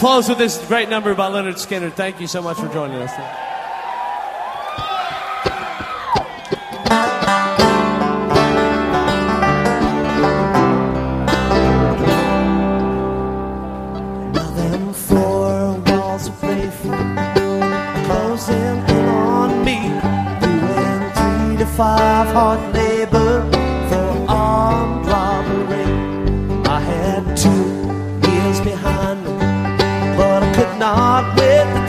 close with this great number by Leonard Skinner. Thank you so much for joining us. Now them four walls of Bayfront closing in on me, doing 3 to 5 hard